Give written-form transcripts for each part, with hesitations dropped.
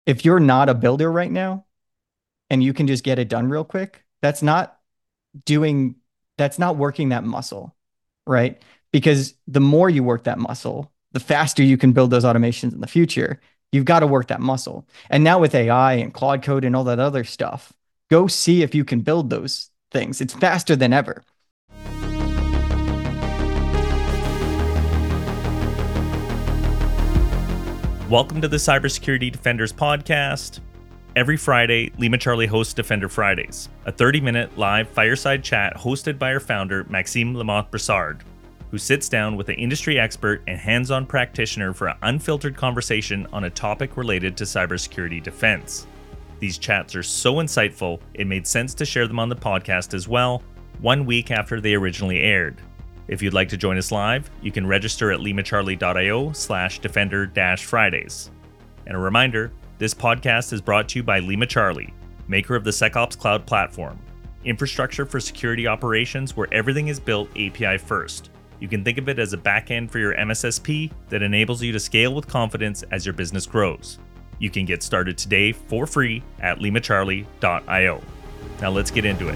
if you're not a builder right now and you can just get it done real quick, doing, that's not working that muscle, right? Because the more you work that muscle, the faster you can build those automations in the future. You've got to work that muscle. And now with AI and Claude Code and all that other stuff, go see if you can build those things. It's faster than ever. Welcome to the Cybersecurity Defenders podcast. Every Friday, Lima Charlie hosts Defender Fridays, a 30-minute live fireside chat hosted by our founder, Maxime Lamotte-Bressard, who sits down with an industry expert and hands-on practitioner for an unfiltered conversation on a topic related to cybersecurity defense. These chats are so insightful, it made sense to share them on the podcast as well, 1 week after they originally aired. If you'd like to join us live, you can register at limacharlie.io/defender-fridays. And a reminder, this podcast is brought to you by Lima Charlie, maker of the SecOps Cloud platform, infrastructure for security operations where everything is built API first. You can think of it as a backend for your MSSP that enables you to scale with confidence as your business grows. You can get started today for free at limacharlie.io. Now let's get into it.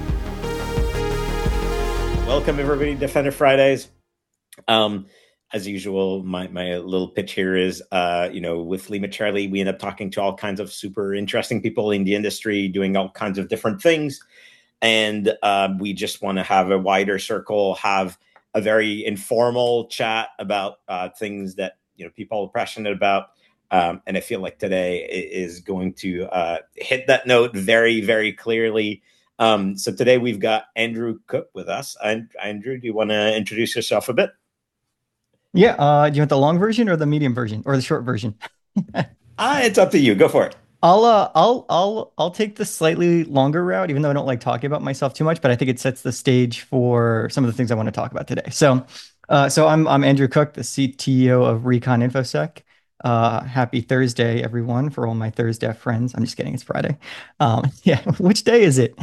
Welcome everybody to Defender Fridays. As usual, my little pitch here is, with Lima Charlie, we end up talking to all kinds of super interesting people in the industry doing all kinds of different things. And we just want to have a wider circle, have a very informal chat about things that, people are passionate about. And I feel like today is going to hit that note very, very clearly. So today we've got Andrew Cook with us. And Andrew, do you want to introduce yourself a bit? Yeah, do you want the long version or the medium version or the short version? It's up to you. Go for it. I'll take the slightly longer route, even though I don't like talking about myself too much, but I think it sets the stage for some of the things I want to talk about today. So I'm Andrew Cook, the CTO of Recon InfoSec. Happy Thursday, everyone, for all my Thursday friends. I'm just kidding, it's Friday. Yeah, which day is it?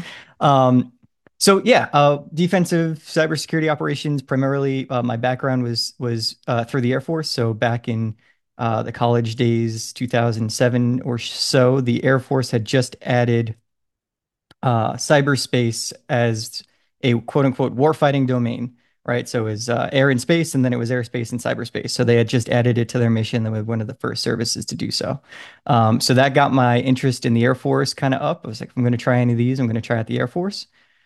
Defensive cybersecurity operations. Primarily, my background was through the Air Force. So back in the college days, 2007 or so, the Air Force had just added cyberspace as a quote unquote warfighting domain, right? So it was air and space, and then it was airspace and cyberspace. So they had just added it to their mission. They were one of the first services to do so. So that got my interest in the Air Force kind of up. I was like, if I'm going to try any of these, I'm going to try out the Air Force.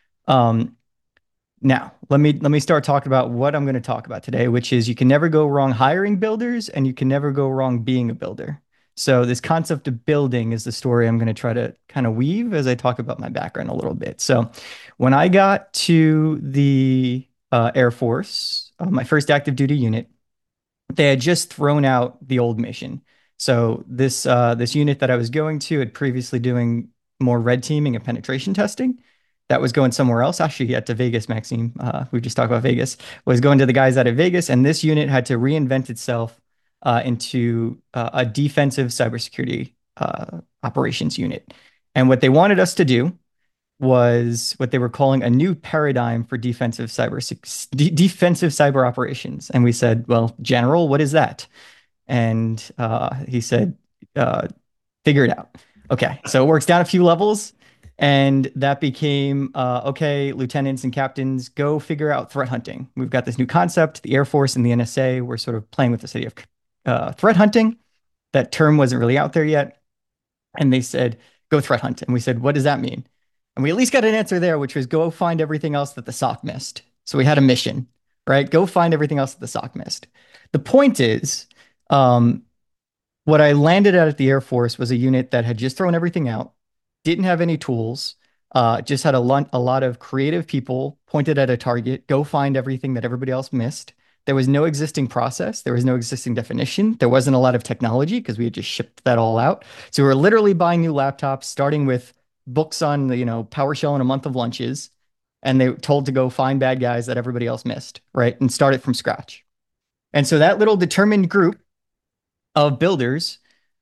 Now, let me start talking about what I'm going to talk about today, which is you can never go wrong hiring builders and you can never go wrong being a builder. So this concept of building is the story I'm going to try to kind of weave as I talk about my background a little bit. So when I got to the Air Force, my first active duty unit, they had just thrown out the old mission. So this unit that I was going to had previously doing more red teaming and penetration testing. That was going somewhere else. Actually, to Vegas, Maxime. We just talked about Vegas. Was going to the guys out of Vegas, and this unit had to reinvent itself into a defensive cybersecurity operations unit. And what they wanted us to do was what they were calling a new paradigm for defensive cyber operations. And we said, well, General, what is that? And he said, figure it out. Okay, so it works down a few levels. And that became, okay, lieutenants and captains, go figure out threat hunting. We've got this new concept. The Air Force and the NSA were sort of playing with this idea of threat hunting. That term wasn't really out there yet. And they said, go threat hunt. And we said, what does that mean? And we at least got an answer there, which was go find everything else that the SOC missed. So we had a mission, right? Go find everything else that the SOC missed. The point is, what I landed at the Air Force was a unit that had just thrown everything out, didn't have any tools, just had a lot of creative people pointed at a target, go find everything that everybody else missed. There was no existing process. There was no existing definition. There wasn't a lot of technology because we had just shipped that all out. So we were literally buying new laptops, starting with books on PowerShell and a month of lunches. And they were told to go find bad guys that everybody else missed, right? And start it from scratch. And so that little determined group of builders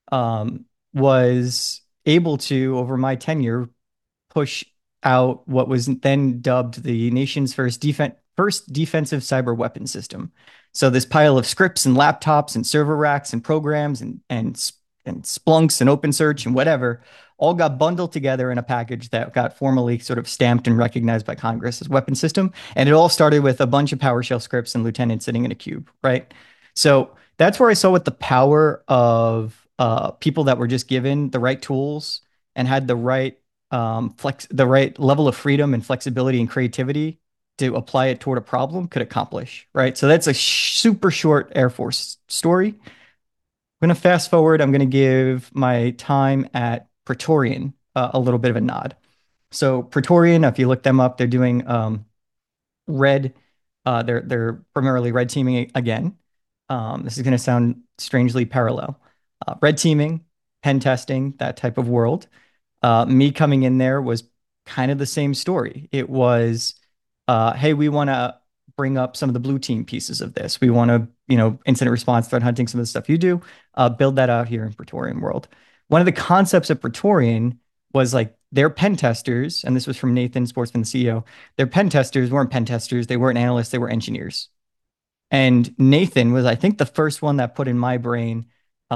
was able to, over my tenure, push out what was then dubbed the nation's first defensive cyber weapon system. So this pile of scripts and laptops and server racks and programs and and Splunks and OpenSearch and whatever all got bundled together in a package that got formally sort of stamped and recognized by Congress as weapon system. And it all started with a bunch of PowerShell scripts and lieutenants sitting in a cube, right? So that's where I saw what the power of people that were just given the right tools and had the right level of freedom and flexibility and creativity to apply it toward a problem could accomplish, right? So that's a super short Air Force story. I'm going to fast forward. I'm going to give my time at Praetorian a little bit of a nod. So Praetorian, if you look them up, they're doing red. They're primarily red teaming again. This is going to sound strangely parallel. Red teaming, pen testing, that type of world. Me coming in there was kind of the same story. It was, hey, we want to bring up some of the blue team pieces of this. We want to, incident response, threat hunting, some of the stuff you do, build that out here in Praetorian world. One of the concepts of Praetorian was like their pen testers, and this was from Nathan Sportsman, the CEO. Their pen testers weren't pen testers, they weren't analysts, they were engineers. And Nathan was, I think, the first one that put in my brain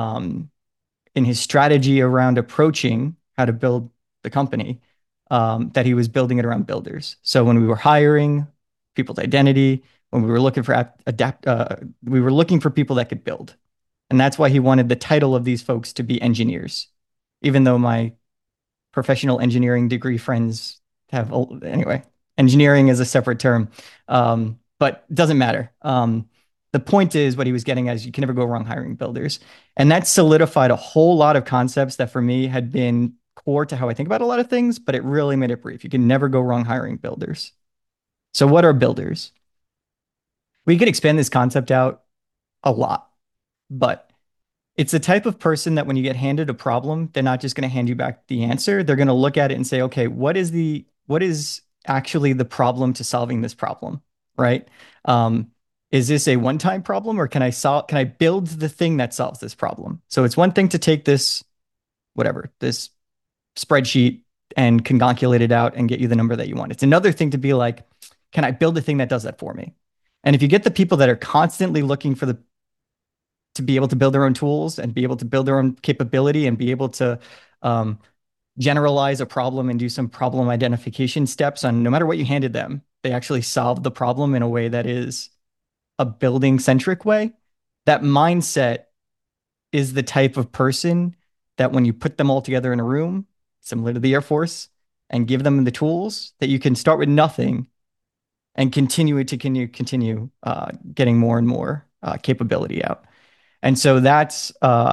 in his strategy around approaching how to build the company, that he was building it around builders. So when we were hiring people's identity, when we were looking for we were looking for people that could build. And that's why he wanted the title of these folks to be engineers, even though my professional engineering degree friends have, anyway, engineering is a separate term, but it doesn't matter. The point is what he was getting at is you can never go wrong hiring builders. And that solidified a whole lot of concepts that for me had been core to how I think about a lot of things, but it really made it brief. You can never go wrong hiring builders. So what are builders? We could expand this concept out a lot, but it's the type of person that when you get handed a problem, they're not just going to hand you back the answer. They're going to look at it and say, okay, what is actually the problem to solving this problem, right? Is this a one-time problem, or can I build the thing that solves this problem? So it's one thing to take this spreadsheet and concatenate it out and get you the number that you want. It's another thing to be like, can I build a thing that does that for me? And if you get the people that are constantly looking to be able to build their own tools and be able to build their own capability and be able to generalize a problem and do some problem identification steps on no matter what you handed them, they actually solve the problem in a way that is a building centric way. That mindset is the type of person that when you put them all together in a room, similar to the Air Force, and give them the tools, that you can start with nothing and continue getting more and more capability out. And so that's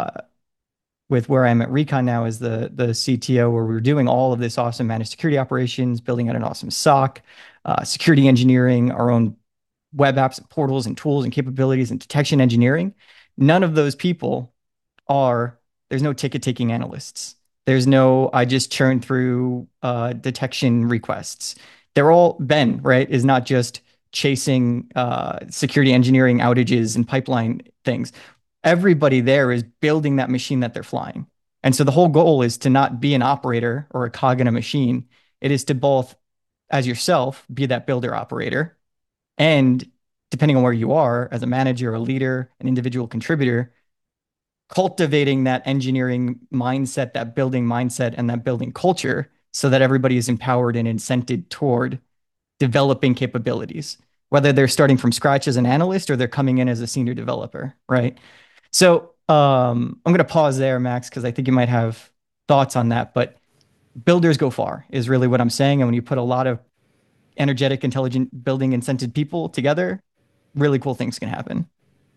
with where I'm at Recon now as the CTO, where we're doing all of this awesome managed security operations, building out an awesome SOC, security engineering, our own web apps and portals and tools and capabilities and detection engineering. None of those people there's no ticket taking analysts. There's no, I just churn through detection requests. They're all, Ben, right, is not just chasing security engineering outages and pipeline things. Everybody there is building that machine that they're flying. And so the whole goal is to not be an operator or a cog in a machine. It is to both, as yourself, be that builder operator. And depending on where you are, as a manager, a leader, an individual contributor, cultivating that engineering mindset, that building mindset, and that building culture so that everybody is empowered and incented toward developing capabilities, whether they're starting from scratch as an analyst or they're coming in as a senior developer, right? So I'm going to pause there, Max, because I think you might have thoughts on that. But builders go far is really what I'm saying. And when you put a lot of energetic, intelligent, building incented people together, really cool things can happen.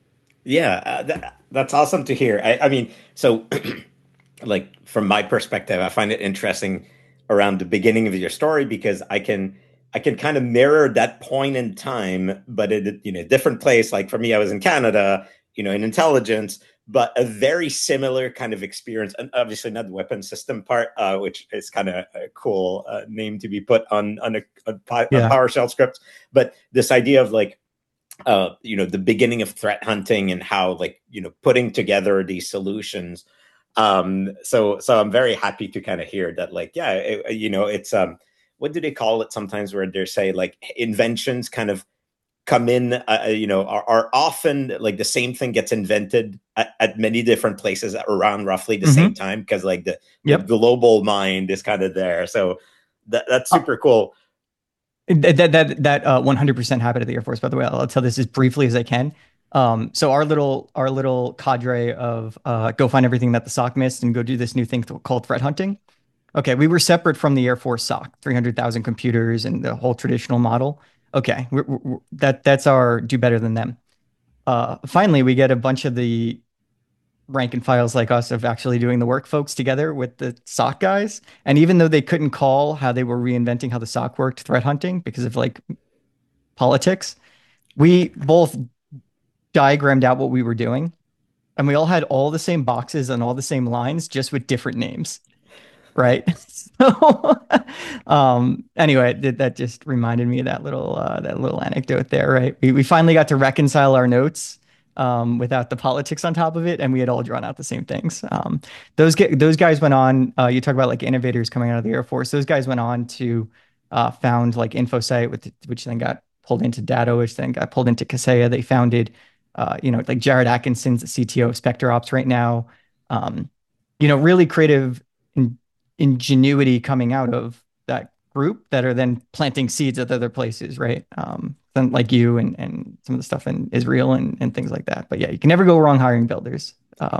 Yeah, that's awesome to hear. I mean, so like from my perspective, I find it interesting around the beginning of your story because I can kind of mirror that point in time, but in a different place. Like for me, I was in Canada, in intelligence, but a very similar kind of experience, and obviously not the weapon system part, which is kind of a cool name to be put on a PowerShell script. But this idea of like, the beginning of threat hunting and how like, putting together these solutions. So I'm very happy to kind of hear that, like, yeah, it's what do they call it sometimes where they say like inventions kind of come in, are often like the same thing gets invented at many different places around roughly the same Hmm. time, because like the Yep. global mind is kind of there. So that's Uh, super cool. that 100% happened at the Air Force, by the way. I'll tell this as briefly as I can. So our little cadre of go find everything that the SOC missed and go do this new thing called threat hunting. Okay, we were separate from the Air Force SOC, 300,000 computers and the whole traditional model. Okay, that's our do better than them. Finally, we get a bunch of the rank and files like us of actually doing the work folks together with the SOC guys. And even though they couldn't call how they were reinventing how the SOC worked threat hunting because of like politics, we both diagrammed out what we were doing. And we all had all the same boxes and all the same lines, just with different names. Right. So, anyway, that just reminded me of that little anecdote there, right? We finally got to reconcile our notes without the politics on top of it, and we had all drawn out the same things. Those guys went on. You talk about like innovators coming out of the Air Force. Those guys went on to found like InfoSight, which then got pulled into Datto, which then got pulled into Kaseya. They founded, like Jared Atkinson's the CTO of Spectre Ops right now. Um, really creative ingenuity coming out of that group that are then planting seeds at other places, right? Then like you and some of the stuff in Israel and things like that. But yeah, you can never go wrong hiring builders.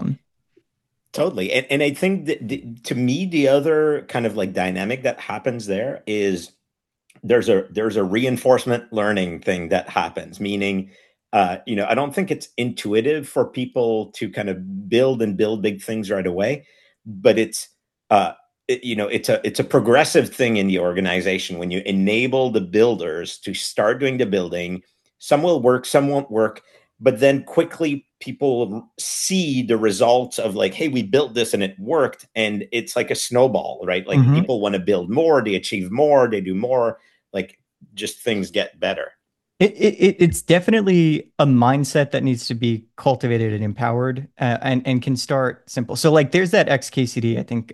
Totally. And I think that to me, the other kind of like dynamic that happens there is there's a reinforcement learning thing that happens, meaning, I don't think it's intuitive for people to kind of build and build big things right away, but uh, it's a progressive thing in the organization when you enable the builders to start doing the building. Some will work, some won't work, but then quickly people see the results of like, hey, we built this and it worked, and it's like a snowball, right? Like Mhm. people want to build more, they achieve more, they do more, like just things get better. It's definitely a mindset that needs to be cultivated and empowered, and can start simple. So like there's that XKCD, I think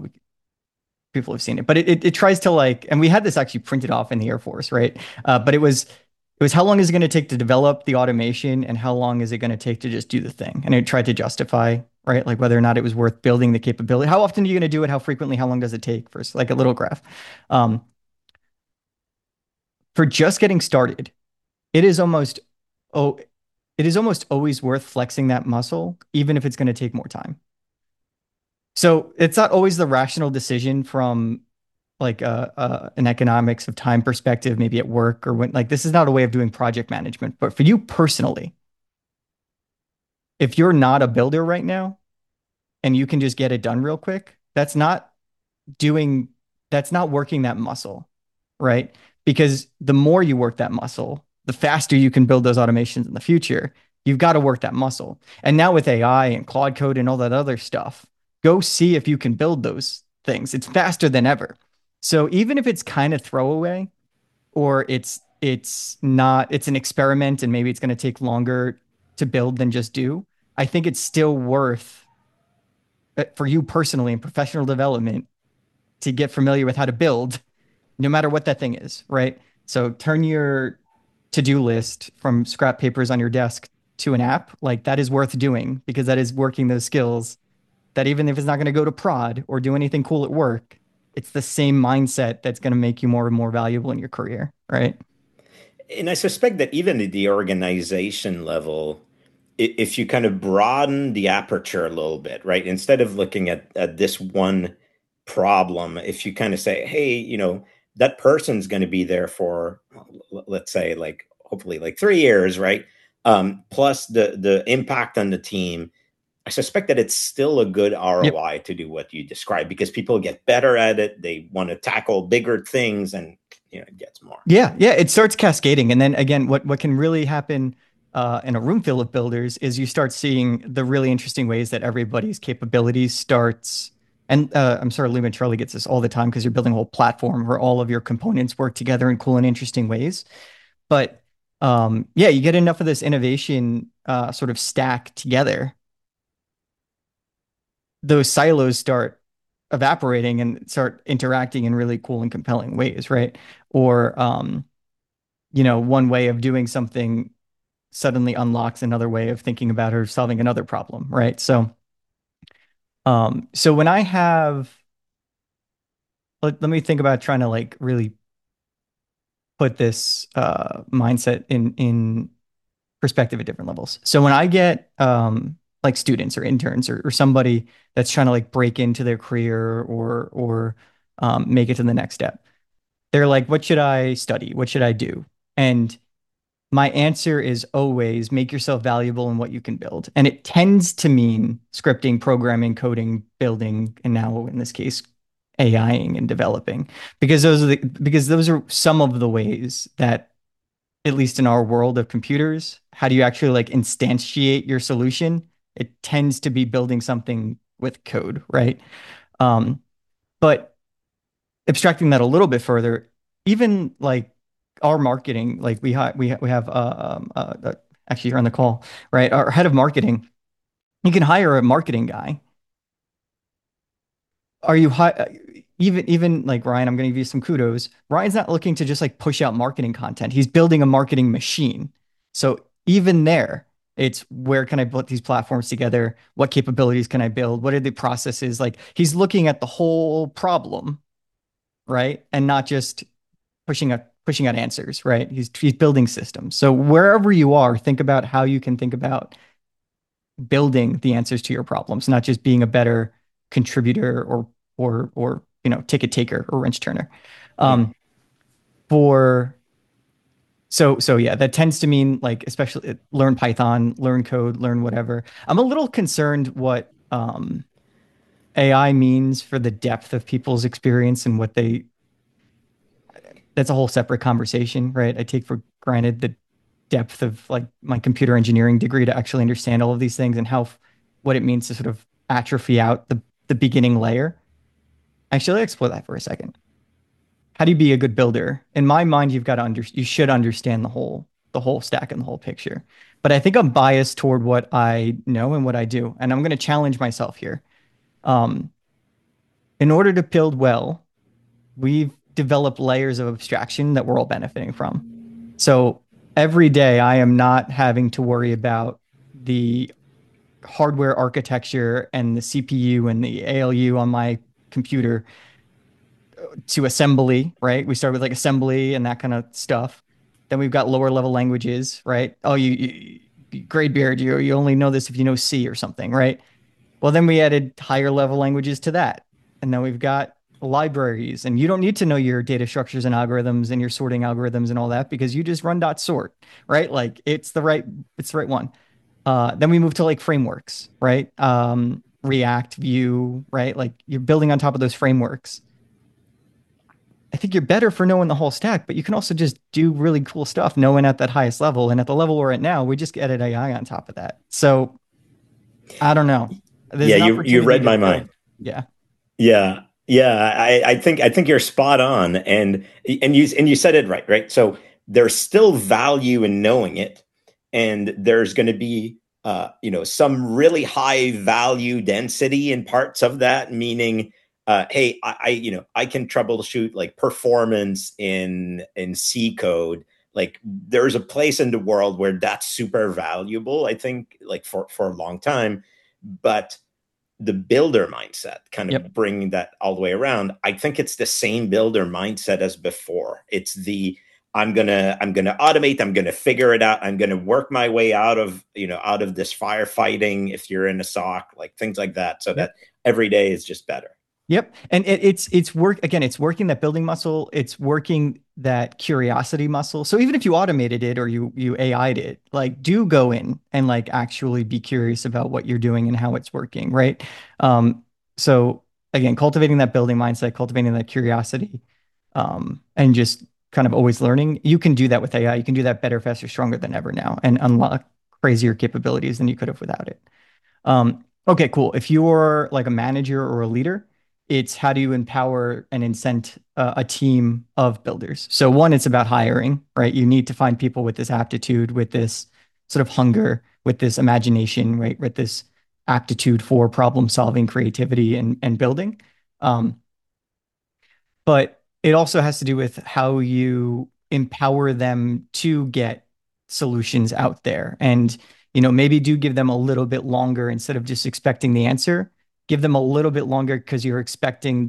people have seen it, but it tries to like, and we had this actually printed off in the Air Force, right? But it was how long is it going to take to develop the automation and how long is it going to take to just do the thing? And it tried to justify, right? Like whether or not it was worth building the capability. How often are you going to do it? How frequently? How long does it take? First, like a little graph. Um, for just getting started, it is almost oh, it is almost always worth flexing that muscle, even if it's going to take more time. So it's not always the rational decision from like an economics of time perspective, maybe at work or when like this is not a way of doing project management. But for you personally, if you're not a builder right now and you can just get it done real quick, doing that's not working that muscle, right? Because the more you work that muscle, the faster you can build those automations in the future. You've got to work that muscle. And now with AI and Claude Code and all that other stuff, go see if you can build those things. It's faster than ever. So even if it's kind of throwaway or it's not it's an experiment and maybe it's going to take longer to build than just do, I think it's still worth for you personally in professional development to get familiar with how to build, no matter what that thing is, right? So turn your to-do list from scrap papers on your desk to an app. Like that is worth doing because that is working those skills that even if it's not going to go to prod or do anything cool at work, it's the same mindset that's going to make you more and more valuable in your career, right? And I suspect that even at the organization level, if you kind of broaden the aperture a little bit, right? Instead of looking at this one problem, if you kind of say, hey, that person's going to be there for, let's say, like hopefully like 3 years, right? Plus the impact on the team, I suspect that it's still a good Yep. ROI to do what you described because people get better at it. They want to tackle bigger things, and it gets more. Yeah, yeah, it starts cascading, and then again, what can really happen in a room full of builders is you start seeing the really interesting ways that everybody's capabilities starts. And I'm sorry, Lumen Charlie gets this all the time because you're building a whole platform where all of your components work together in cool and interesting ways. But yeah, you get enough of this innovation sort of stack together, those silos start evaporating and start interacting in really cool and compelling ways, right? Or one way of doing something suddenly unlocks another way of thinking about or solving another problem, right? So when I have, let me think about trying to like really put this mindset in perspective at different levels. So when I get like students or interns or somebody that's trying to like break into their career or make it to the next step, they're like, "What should I study? What should I do?" And my answer is always make yourself valuable in what you can build. And it tends to mean scripting, programming, coding, building, and now in this case, AIing and developing, because those are some of the ways that, at least in our world of computers, how do you actually like instantiate your solution? It tends to be building something with code, right? Um, but abstracting that a little bit further, even like our marketing, like we have actually you're on the call, right? Our head of marketing, you can hire a marketing guy. Are you even like Ryan? I'm going to give you some kudos. Ryan's not looking to just like push out marketing content. He's building a marketing machine. So even there, it's where can I put these platforms together? What capabilities can I build? What are the processes? Like he's looking at the whole problem, right? And not just pushing out answers, right? He's building systems. So wherever you are, think about how you can think about building the answers to your problems, not just being a better contributor or ticket taker or wrench turner. Yeah. Um, for so yeah, that tends to mean like especially learn Python, learn code, learn whatever. I'm a little concerned what AI means for the depth of people's experience and what they that's a whole separate conversation, right? I take for granted the depth of like my computer engineering degree to actually understand all of these things and what it means to sort of atrophy out the beginning layer. Actually, let's explore that for a second. How do you be a good builder? In my mind, you should understand the whole stack and the whole picture. But I think I'm biased toward what I know and what I do, and I'm going to challenge myself here. Um, in order to build well, we've developed layers of abstraction that we're all benefiting from. So every day I am not having to worry about the hardware architecture and the CPU and the ALU on my computer to assembly, right? We start with like assembly and that kind of stuff. Then we've got lower level languages, right? Oh, Graybeard, you only know this if you know C or something, right? Well, then we added higher level languages to that. And then we've got libraries, and you don't need to know your data structures and algorithms and your sorting algorithms and all that because you just run dot sort, right? Like it's the right one. Then we move to like frameworks, right? React, Vue, right? Like you're building on top of those frameworks. I think you're better for knowing the whole stack, but you can also just do really cool stuff knowing at that highest level. And at the level we're at now, we just added AI on top of that. So I don't know. There's Yeah, an you opportunity read to my build. mind. Yeah. Yeah, yeah. I think you're spot on, and you said it right, right? So there's still value in knowing it, and there's going to be some really high value density in parts of that, meaning hey, I can troubleshoot like performance in C code. Like there's a place in the world where that's super valuable, I think, like for a long time. But the builder mindset, kind of Yep. bringing that all the way around, I think it's the same builder mindset as before. It's the I'm gonna automate, I'm gonna figure it out, I'm gonna work my way out of this firefighting if you're in a SOC, like things like that, so Yep. that every day is just better. Yep. And it's work again, it's working that building muscle, it's working that curiosity muscle. So even if you automated it or you AI'd it, like do go in and like actually be curious about what you're doing and how it's working, right? So again, cultivating that building mindset, cultivating that curiosity, and just kind of always learning. You can do that with AI. You can do that better, faster, stronger than ever now and unlock crazier capabilities than you could have without it. Okay, cool. If you're like a manager or a leader, it's how do you empower and incent a team of builders? So one, it's about hiring, right? You need to find people with this aptitude, with this sort of hunger, with this imagination, right? With this aptitude for problem solving, creativity, and building. Um, but it also has to do with how you empower them to get solutions out there. And, maybe do give them a little bit longer instead of just expecting the answer. Give them a little bit longer because you're expecting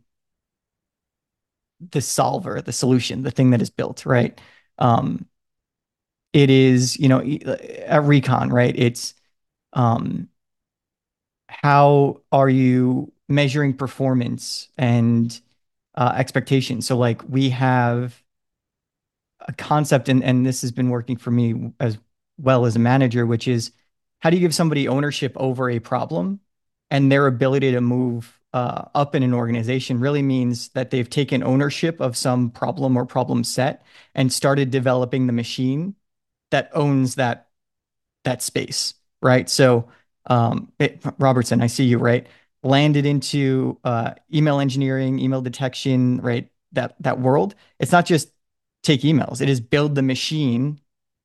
the solver, the solution, the thing that is built, right? Um, it is, at Recon, right? It's um, how are you measuring performance and expectations? So, like, we have a concept, and this has been working for me as well as a manager, which is how do you give somebody ownership over a problem, and their ability to move up in an organization really means that they've taken ownership of some problem or problem set and started developing the machine that owns that space, right? So, Robertson, I see you, right? Landed into email engineering, email detection, right? That world. It's not just take emails; it is build the machine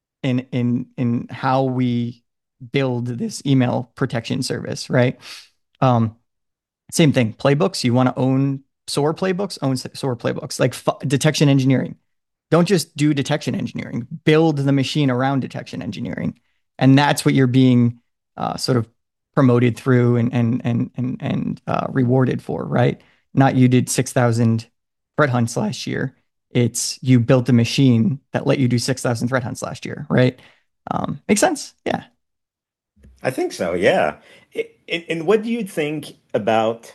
in how we build this email protection service, right? Um, Same thing. Playbooks. You want to own SOAR playbooks? Own SOAR playbooks. Like detection engineering. Don't just do detection engineering. Build the machine around detection engineering, and that's what you're being sort of promoted through and rewarded for, right? Not you did 6,000 threat hunts last year. It's you built a machine that let you do 6,000 threat hunts last year, right? Makes sense. Yeah. I think so. Yeah. And what do you think about?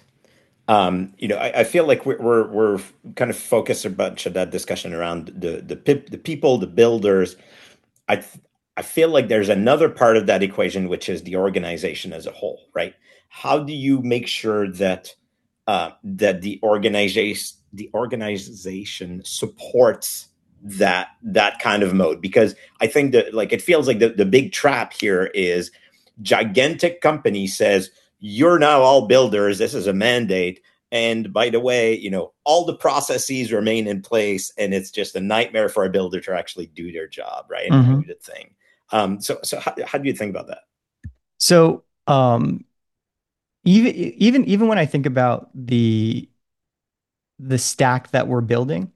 I feel like we're kind of focused a bunch of that discussion around the people, the builders. I I feel like there's another part of that equation, which is the organization as a whole, right? How do you make sure that that the organization supports that kind of mode? Because I think that, like, it feels like the big trap here is gigantic company says you're now all builders. This is a mandate. And by the way, all the processes remain in place, and it's just a nightmare for a builder to actually do their job, right, and Mm-hmm. do the thing. So how do you think about that? So, even when I think about the stack that we're building,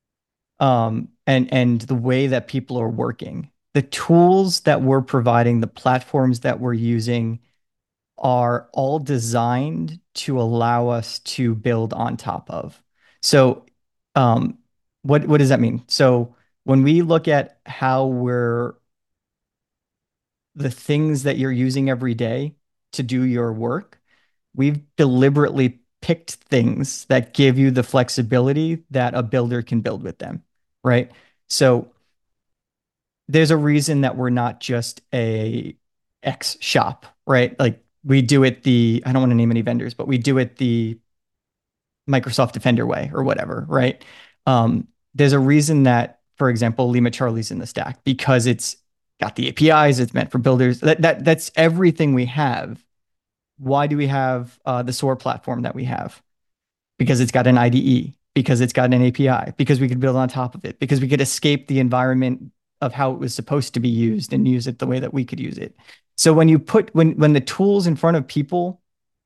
and the way that people are working, the tools that we're providing, the platforms that we're using are all designed to allow us to build on top of. So, um, what does that mean? So when we look at how we're the things that you're using every day to do your work, we've deliberately picked things that give you the flexibility that a builder can build with them, right? So there's a reason that we're not just a X shop, right? Like we do it I don't want to name any vendors, but we do it the Microsoft Defender way or whatever, right? There's a reason that, for example, Lima Charlie's in the stack because it's got the APIs, it's meant for builders. That's everything we have. Why do we have the SOAR platform that we have? Because it's got an IDE, because it's got an API, because we could build on top of it, because we could escape the environment of how it was supposed to be used and use it the way that we could use it. So when the tools in front of people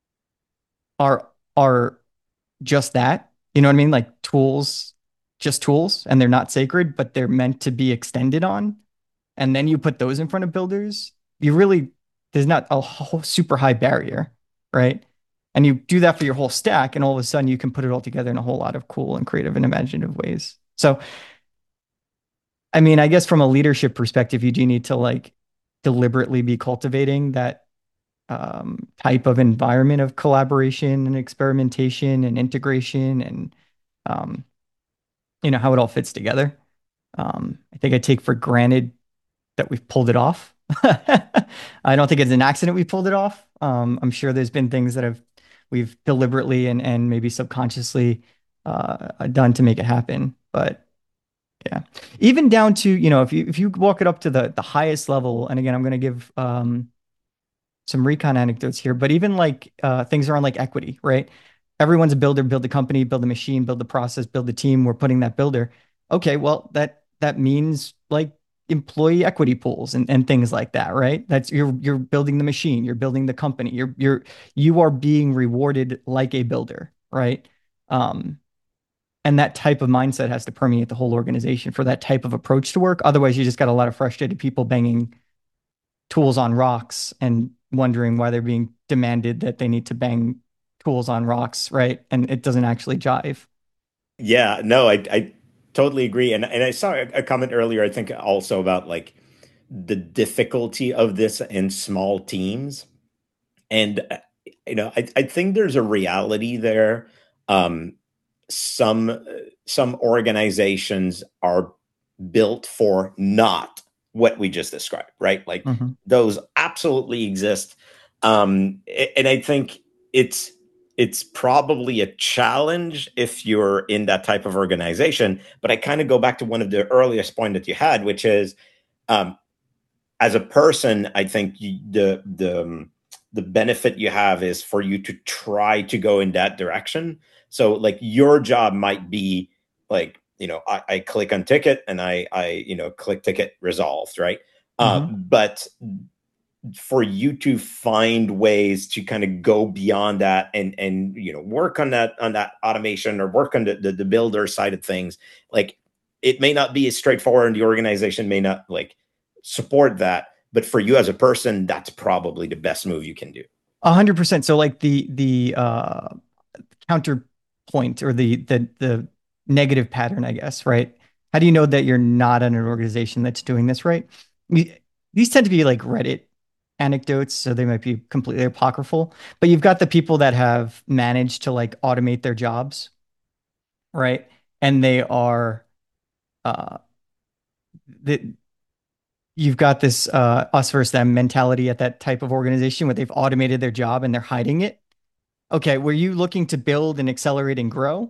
are just that, you know what I mean? Like tools, just tools, and they're not sacred, but they're meant to be extended on. And then you put those in front of builders, there's not a whole super high barrier, right? And you do that for your whole stack, and all of a sudden you can put it all together in a whole lot of cool and creative and imaginative ways. So, I mean, I guess from a leadership perspective, you do need to like deliberately be cultivating that type of environment of collaboration and experimentation and integration and um, how it all fits together. I think I take for granted that we've pulled it off. I don't think it's an accident we pulled it off. I'm sure there's been things that we've deliberately and maybe subconsciously done to make it happen. But yeah, even down to if you walk it up to the highest level, and again, I'm going to give some recon anecdotes here, but even like things around like equity, right? Everyone's a builder, build a company, build a machine, build the process, build the team. We're putting that builder. Okay, well that means like employee equity pools and things like that, right? That's you're building the machine, you're building the company, you are being rewarded like a builder, right? Um, And that type of mindset has to permeate the whole organization for that type of approach to work. Otherwise, you just got a lot of frustrated people banging tools on rocks and wondering why they're being demanded that they need to bang tools on rocks, right? And it doesn't actually jive. Yeah, no, I totally agree. And I saw a comment earlier, I think also about like the difficulty of this in small teams. And I think there's a reality there. Um, some organizations are built for not what we just described, right? Like Mhm. those absolutely exist. And I think it's probably a challenge if you're in that type of organization. But I kind of go back to one of the earliest point that you had, which is um, as a person, I think the benefit you have is for you to try to go in that direction. So like your job might be like, I click on ticket and I click ticket resolved, right? Mhm. But for you to find ways to kind of go beyond that and work on that automation or work on the builder side of things, like it may not be as straightforward and the organization may not like support that, but for you as a person, that's probably the best move you can do. 100%. So like the counterpoint or the negative pattern, I guess, right? How do you know that you're not in an organization that's doing this right? These tend to be like Reddit anecdotes, so they might be completely apocryphal. But you've got the people that have managed to like automate their jobs, right? And they are uh that you've got this us versus them mentality at that type of organization where they've automated their job and they're hiding it. Okay, were you looking to build and accelerate and grow?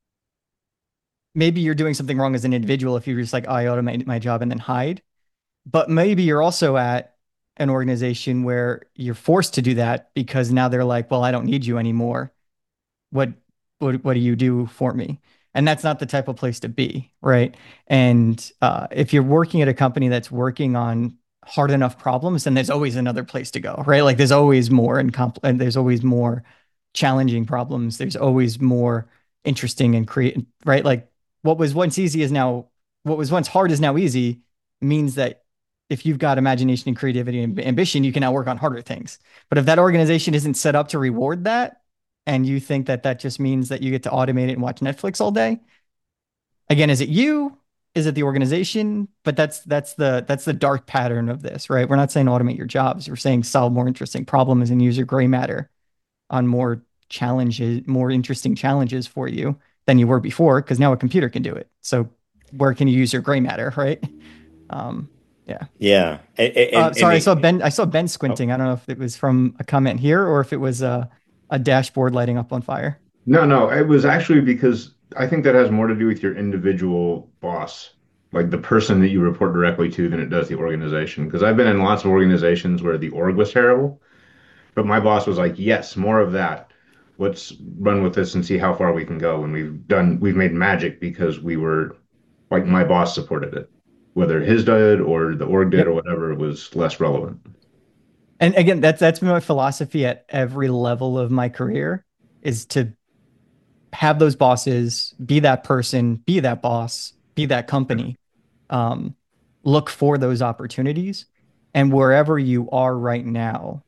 Maybe you're doing something wrong as an individual if you're just like, oh, I automate my job and then hide. But maybe you're also at an organization where you're forced to do that because now they're like, well, I don't need you anymore. What what do you do for me? And that's not the type of place to be, right? And if you're working at a company that's working on hard enough problems, then there's always another place to go, right? Like there's always more and there's always more challenging problems. There's always more interesting and creative, right? Like what was once easy is now what was once hard is now easy means that if you've got imagination and creativity and ambition, you can now work on harder things. But if that organization isn't set up to reward that, and you think that that just means that you get to automate it and watch Netflix all day, again, is it you? Is it the organization? But that's the dark pattern of this, right? We're not saying automate your jobs. We're saying solve more interesting problems and use your gray matter on more challenges, more interesting challenges for you than you were before, because now a computer can do it. So where can you use your gray matter, right? Um, yeah. Yeah. And Sorry, I saw it, Ben. I saw Ben oh, squinting. I don't know if it was from a comment here or if it was a dashboard lighting up on fire. No, no, it was actually because I think that has more to do with your individual boss, like the person that you report directly to, than it does the organization. Because I've been in lots of organizations where the org was terrible, but my boss was like, "Yes, more of that. Let's run with this and see how far we can go." And we've made magic because we were like my boss supported it. Whether his did or the org did or Yep. whatever was less relevant. And again, that's been my philosophy at every level of my career is to have those bosses, be that person, be that boss, be that company. Um, Look for those opportunities. And wherever you are right now,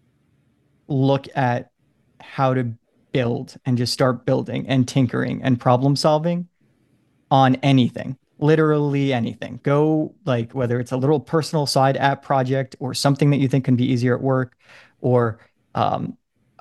look at how to build and just start building and tinkering and problem solving on anything, literally anything. Go like whether it's a little personal side app project or something that you think can be easier at work, or um,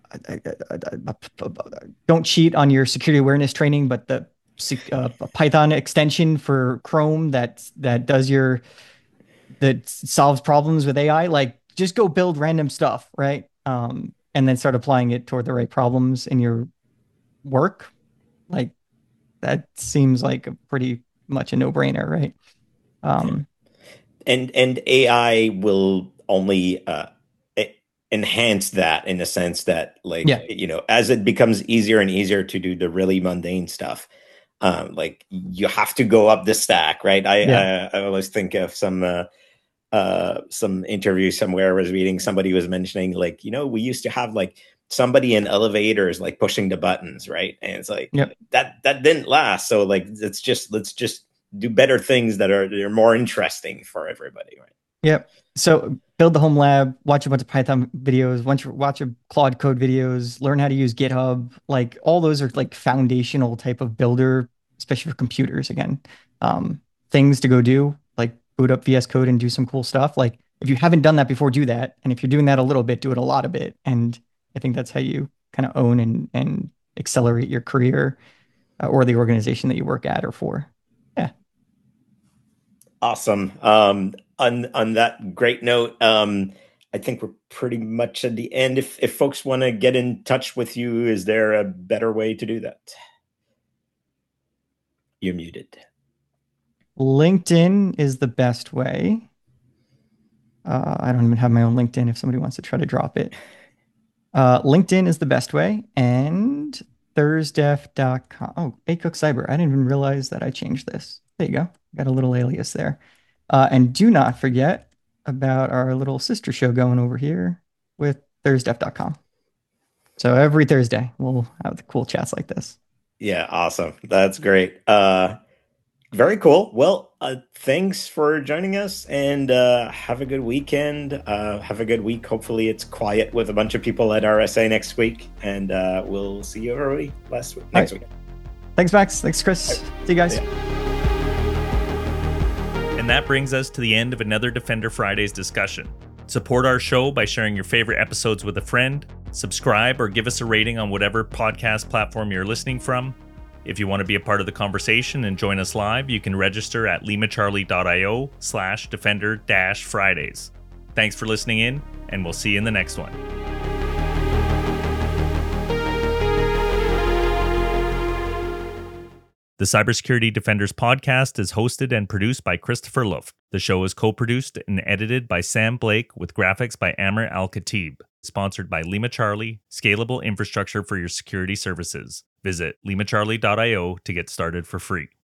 don't cheat on your security awareness training, but the Python extension for Chrome that does your that solves problems with AI. Like just go build random stuff, right? And then start applying it toward the right problems in your work. Like that seems like a pretty much a no-brainer, right? yeah. Um, And AI will only enhance that in the sense that like yeah, as it becomes easier and easier to do the really mundane stuff, like you have to go up the stack, right? I yeah, I always think of some interview somewhere I was reading, somebody was mentioning like we used to have like somebody in elevators like pushing the buttons, right? And it's like Yep. that didn't last. So like let's just do better things that are more interesting for everybody, right? Yep. So build the home lab, watch a bunch of Python videos, watch a Claude Code videos, learn how to use GitHub. Like all those are like foundational type of builder, especially for computers. Again, things to go do, like boot up VS Code and do some cool stuff. Like if you haven't done that before, do that. And if you're doing that a little bit, do it a lot of it. And I think that's how you kind of own and accelerate your career or the organization that you work at or for. Yeah. Awesome. On that great note, I think we're pretty much at the end. If folks want to get in touch with you, is there a better way to do that? You're muted. LinkedIn is the best way. I don't even have my own LinkedIn if somebody wants to try to drop it. LinkedIn is the best way, and thursdef.com. Oh, Acook Cyber. I didn't even realize that I changed this. There you go. Got a little alias there. And do not forget about our little sister show going over here with thursdef.com. So every Thursday, we'll have cool chats like this. Yeah, awesome. That's great. Very cool. Well, thanks for joining us, and have a good weekend. Have a good week. Hopefully it's quiet with a bunch of people at RSA next week, and we'll see you everybody next week. Thanks, Max. Thanks, Chris. See you guys. And that brings us to the end of another Defender Fridays discussion. Support our show by sharing your favorite episodes with a friend, subscribe or give us a rating on whatever podcast platform you're listening from. If you want to be a part of the conversation and join us live, you can register at limacharlie.io/defender-fridays. Thanks for listening in, and we'll see you in the next one. The Cybersecurity Defenders podcast is hosted and produced by Christopher Luft. The show is co-produced and edited by Sam Blake with graphics by Amr Al-Khatib. Sponsored by Lima Charlie, scalable infrastructure for your security services. Visit limacharlie.io to get started for free.